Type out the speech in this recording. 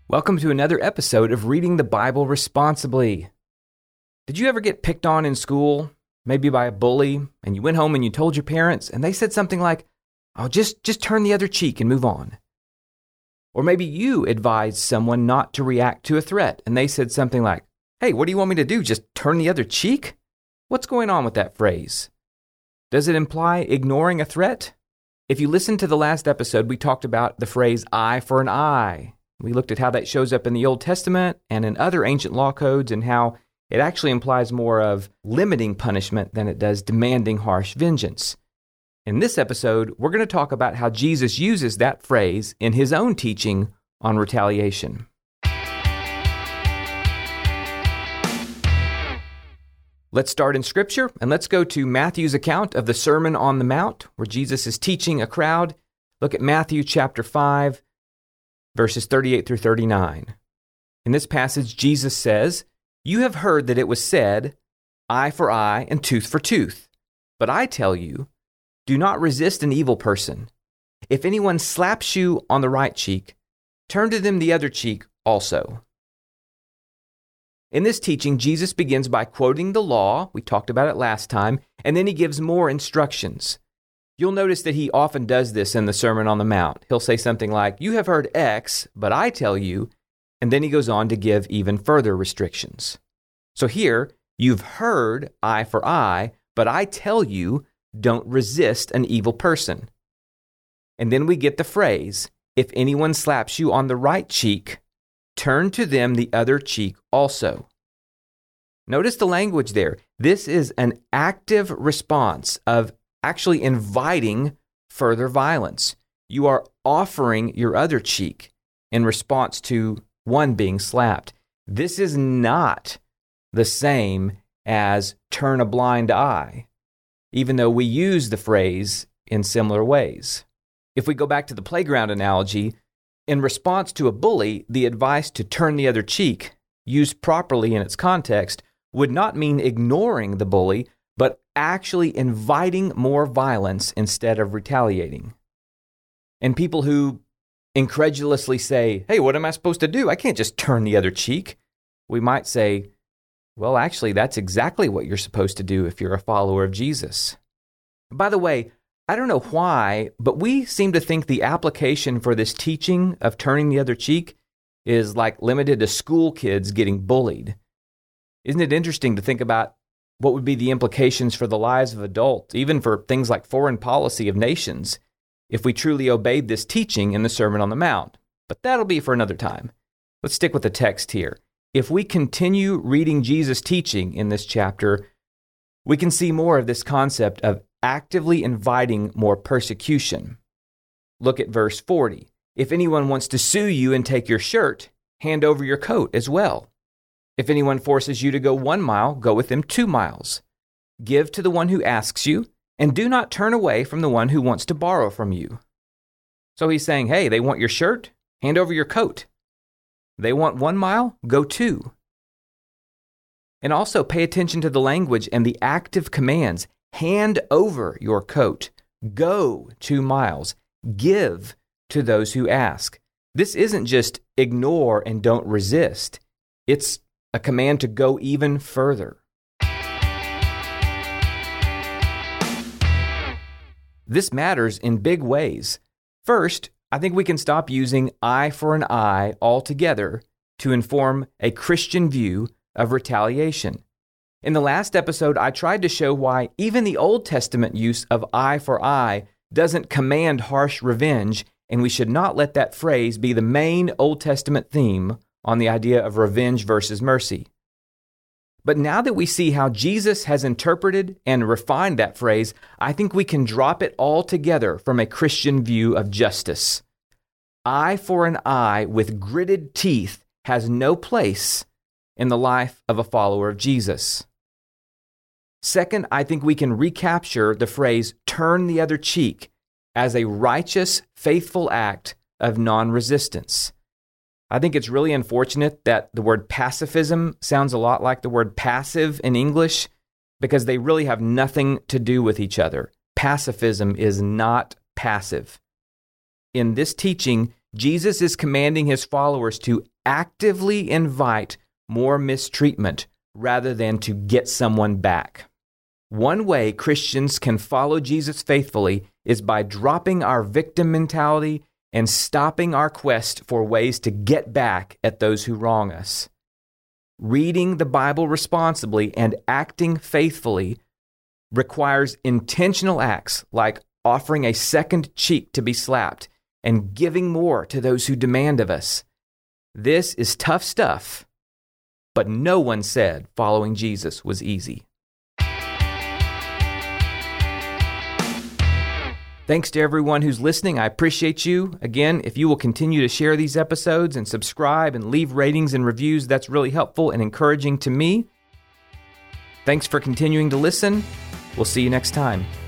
Welcome to another episode of Reading the Bible Responsibly. Did you ever get picked on in school, maybe by a bully, and you went home and you told your parents, and they said something like, "Oh, just turn the other cheek and move on"? Or maybe you advised someone not to react to a threat, and they said something like, "Hey, what do you want me to do, just turn the other cheek?" What's going on with that phrase? Does it imply ignoring a threat? If you listened to the last episode, we talked about the phrase eye for an eye. We looked at how that shows up in the Old Testament and in other ancient law codes and how it actually implies more of limiting punishment than it does demanding harsh vengeance. In this episode, we're going to talk about how Jesus uses that phrase in his own teaching on retaliation. Let's start in Scripture, and let's go to Matthew's account of the Sermon on the Mount, where Jesus is teaching a crowd. Look at Matthew chapter 5, verses 38 through 39. In this passage, Jesus says, "You have heard that it was said, 'Eye for eye and tooth for tooth.' But I tell you, do not resist an evil person. If anyone slaps you on the right cheek, turn to them the other cheek also." In this teaching, Jesus begins by quoting the law, we talked about it last time, and then he gives more instructions. You'll notice that he often does this in the Sermon on the Mount. He'll say something like, "You have heard X, but I tell you," and then he goes on to give even further restrictions. So here, you've heard eye for eye, but I tell you, don't resist an evil person. And then we get the phrase, if anyone slaps you on the right cheek, turn to them the other cheek also. Notice the language there. This is an active response of actually inviting further violence. You are offering your other cheek in response to one being slapped. This is not the same as turn a blind eye, even though we use the phrase in similar ways. If we go back to the playground analogy, in response to a bully, the advice to turn the other cheek, used properly in its context, would not mean ignoring the bully, but actually inviting more violence instead of retaliating. And people who incredulously say, "Hey, what am I supposed to do? I can't just turn the other cheek." We might say, well, actually, that's exactly what you're supposed to do if you're a follower of Jesus. By the way, I don't know why, but we seem to think the application for this teaching of turning the other cheek is like limited to school kids getting bullied. Isn't it interesting to think about what would be the implications for the lives of adults, even for things like foreign policy of nations, if we truly obeyed this teaching in the Sermon on the Mount? But that'll be for another time. Let's stick with the text here. If we continue reading Jesus' teaching in this chapter, we can see more of this concept of actively inviting more persecution. Look at verse 40. If anyone wants to sue you and take your shirt, hand over your coat as well. If anyone forces you to go 1 mile, go with them 2 miles. Give to the one who asks you, and do not turn away from the one who wants to borrow from you. So he's saying, hey, they want your shirt? Hand over your coat. They want 1 mile? Go 2. And also pay attention to the language and the active commands. Hand over your coat. Go 2 miles. Give to those who ask. This isn't just ignore and don't resist. It's a command to go even further. This matters in big ways. First, I think we can stop using eye for an eye altogether to inform a Christian view of retaliation. In the last episode, I tried to show why even the Old Testament use of eye for eye doesn't command harsh revenge, and we should not let that phrase be the main Old Testament theme on the idea of revenge versus mercy. But now that we see how Jesus has interpreted and refined that phrase, I think we can drop it all together from a Christian view of justice. Eye for an eye with gritted teeth has no place in the life of a follower of Jesus. Second, I think we can recapture the phrase turn the other cheek as a righteous, faithful act of non-resistance. I think it's really unfortunate that the word pacifism sounds a lot like the word passive in English because they really have nothing to do with each other. Pacifism is not passive. In this teaching, Jesus is commanding his followers to actively invite more mistreatment rather than to get someone back. One way Christians can follow Jesus faithfully is by dropping our victim mentality and stopping our quest for ways to get back at those who wrong us. Reading the Bible responsibly and acting faithfully requires intentional acts like offering a second cheek to be slapped and giving more to those who demand of us. This is tough stuff, but no one said following Jesus was easy. Thanks to everyone who's listening. I appreciate you. Again, if you will continue to share these episodes and subscribe and leave ratings and reviews, that's really helpful and encouraging to me. Thanks for continuing to listen. We'll see you next time.